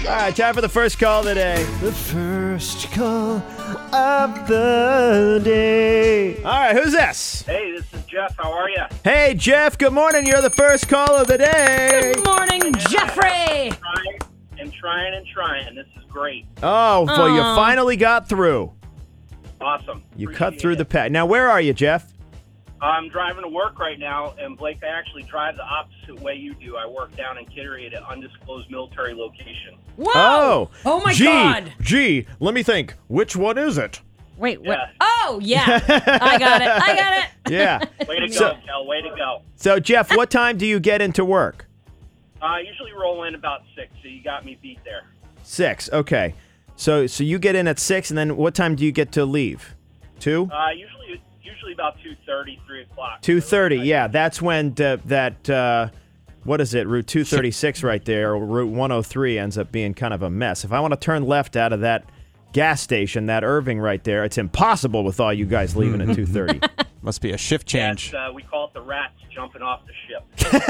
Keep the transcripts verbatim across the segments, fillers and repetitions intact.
right, time for the first call of the day. The first call of the day. All right, who's this? Hey, this is Jeff. How are you? Hey, Jeff. Good morning. You're the first call of the day. Good morning, Jeffrey. Trying and trying and trying. This is great. Oh, well, you Aw. finally got through. Awesome. You Appreciate cut through it. the pack. Now, where are you, Jeff? I'm driving to work right now, and Blake, I actually drive the opposite way you do. I work down in Kittery at an undisclosed military location. Whoa. Oh. Oh, my gee, God. Gee, let me think. Which one is it? Wait, what? Yeah. Oh, yeah. I got it. I got it. Yeah. Way to go, So- Kel. Way to go. So, Jeff, what time do you get into work? Uh, I usually roll in about six, so you got me beat there. Six. Okay. So, so you get in at six, and then what time do you get to leave? Two? Uh, usually, usually about two thirty, three o'clock. Two thirty. Yeah, that's when uh, that uh, what is it? Route two thirty-six right there, or Route one oh three ends up being kind of a mess. If I want to turn left out of that gas station, that Irving right there, it's impossible with all you guys leaving at two thirty. Must be a shift change. Yes, uh, we call it the rats jumping off the ship.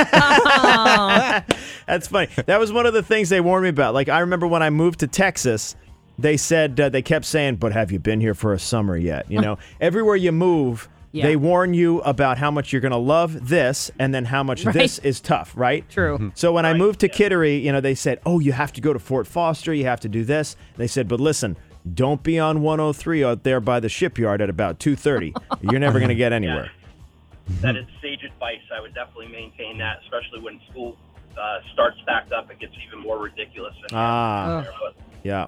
That's funny. That was one of the things they warned me about. Like, I remember when I moved to Texas, they said, uh, they kept saying, but have you been here for a summer yet? You know, everywhere you move, Yeah. they warn you about how much you're going to love this and then how much Right. this is tough, right? True. So when I Right, moved to yeah. Kittery, you know, they said, oh, you have to go to Fort Foster, you have to do this. They said, but listen, don't be on one oh three out there by the shipyard at about two thirty. You're never going to get anywhere. That is sage advice. I would definitely maintain that, especially when school uh, starts back up. It gets even more ridiculous. than Ah, there, but- yeah.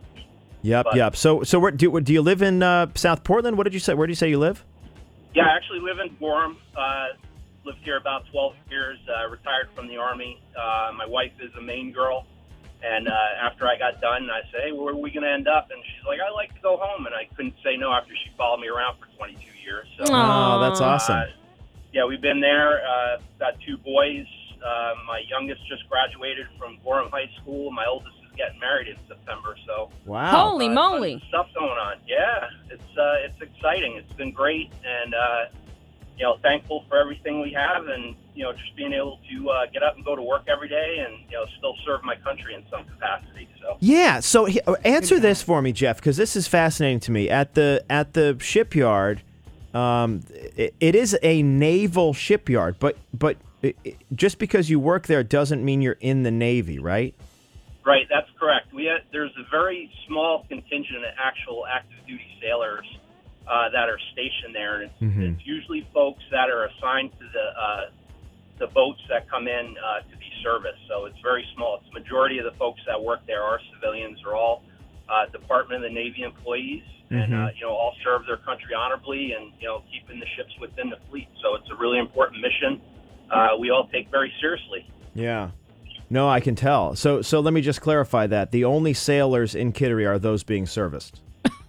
Yep, But- yep. So, so where, do, do you live in uh, South Portland? What did you say? Where did you say you live? Yeah, I actually live in Gorham. Uh, lived here about twelve years. Uh, retired from the Army. Uh, my wife is a Maine girl. And uh, after I got done, I said, hey, where are we going to end up? And she's like, I'd like to go home. And I couldn't say no after she followed me around for twenty-two years. So, Oh, that's Aw. awesome. uh, yeah, we've been there. Uh, got two boys. Uh, my youngest just graduated from Gorham High School. My oldest is getting married in September. So Wow. Holy uh, moly. tons of stuff going on. Yeah, it's uh, it's exciting. It's been great, and uh, you know, thankful for everything we have, and you know, just being able to uh, get up and go to work every day, and you know, still serve my country in some capacity. So Yeah. So he, uh, answer this for me, Jeff, because this is fascinating to me. At the at the shipyard, um, it, it is a naval shipyard, but but it, it- just because you work there doesn't mean you're in the Navy, right? right, that's correct. We had, there's a very small contingent of actual active duty sailors uh, that are stationed there, and it's, Mhm. it's usually folks that are assigned to the uh, the boats that come in uh, to be serviced. So it's very small. It's the majority of the folks that work there are civilians. Are all uh, Department of the Navy employees, and Mhm. uh, you know, all serve their country honorably, and you know, keeping the ships within the fleet. So it's a really important mission. Uh, we all take very seriously. Yeah. No, I can tell. So so let me just clarify that the only sailors in Kittery are those being serviced.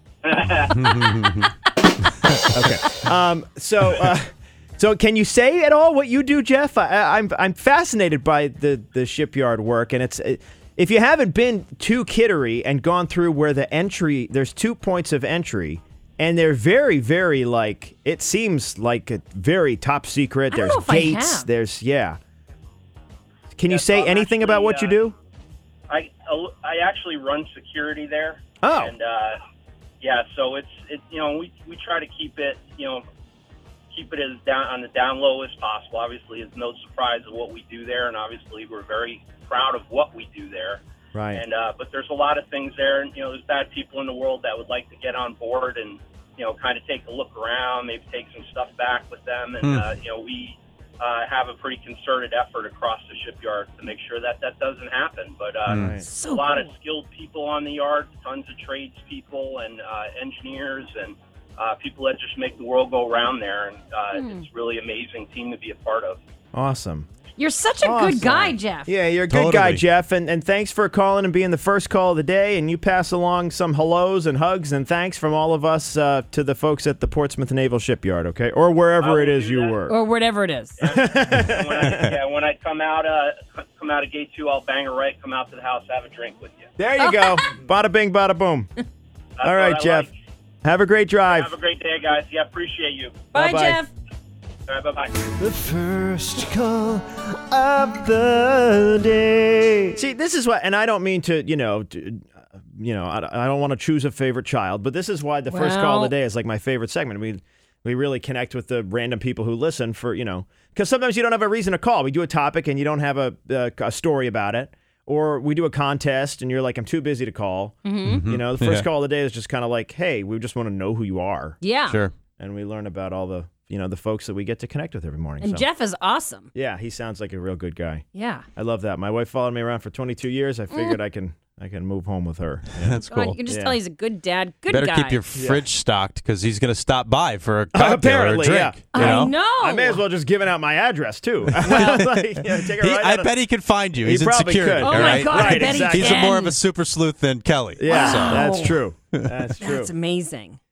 Okay. Um. So. Uh, So can you say at all what you do, Jeff? I, I- I'm I'm fascinated by the, the shipyard work, and it's if you haven't been to Kittery and gone through where the entry, there's two points of entry, and they're very very like it seems like a very top secret. I don't There's know if I gates. have. There's yeah. Can you Yes, say I'm anything about actually, what you uh, do? I I actually run security there. Oh. And uh, yeah, so it's it you know we we try to keep it you know keep it as down on the down low as possible. Obviously, it's no surprise of what we do there, and obviously we're very proud of what we do there. Right. And uh, but there's a lot of things there, and you know there's bad people in the world that would like to get on board and you know kind of take a look around, maybe take some stuff back with them, and uh, you know we. Uh, have a pretty concerted effort across the shipyard to make sure that that doesn't happen. But uh, Right. So a lot cool. of skilled people on the yard, tons of tradespeople and uh, engineers and uh, people that just make the world go round there. And uh, Hmm. it's really amazing team to be a part of. Awesome. You're such a Awesome. good guy, Jeff. Yeah, you're a good guy, Totally. Jeff, and, and thanks for calling and being the first call of the day. And you pass along some hellos and hugs and thanks from all of us uh, to the folks at the Portsmouth Naval Shipyard, okay, or wherever I will it is do you that. work. Or whatever it is. And when I, yeah, when I come out, uh, come out of gate two, I'll bang a right, come out to the house, have a drink with you. There you go. Bada bing, bada boom. That's All what right, I Jeff. like. Have a great drive. Have a great day, guys. Yeah, appreciate you. Bye, Bye-bye. Jeff. All right, bye-bye. The first call of the day. See, this is what, and I don't mean to, you know, to, you know, I, I don't want to choose a favorite child, but this is why the first call of the day is like my favorite segment. We we really connect with the random people who listen for, you know, because sometimes you don't have a reason to call. We do a topic and you don't have a, a, a story about it. Or we do a contest and you're like, I'm too busy to call. Mm-hmm. You know, the first Yeah. call of the day is just kind of like, hey, we just want to know who you are. Yeah. Sure. And we learn about all the, you know, the folks that we get to connect with every morning. And so. Jeff is awesome. Yeah, he sounds like a real good guy. Yeah. I love that. My wife followed me around for twenty-two years. I figured I can I can move home with her. That's God, cool. you can just Yeah. tell he's a good dad, good Better guy. keep your fridge stocked because he's going to stop by for a cocktail Apparently, or a drink. yeah. You I know? know. I may as well just giving out my address too. Like, you know, take a He, ride I out of- bet he could find you. He He's in probably security. could. Oh all my right? God, I Right, bet exactly. he He's a can. more of a super sleuth than Kelly. Yeah, So. that's true. That's true. That's amazing.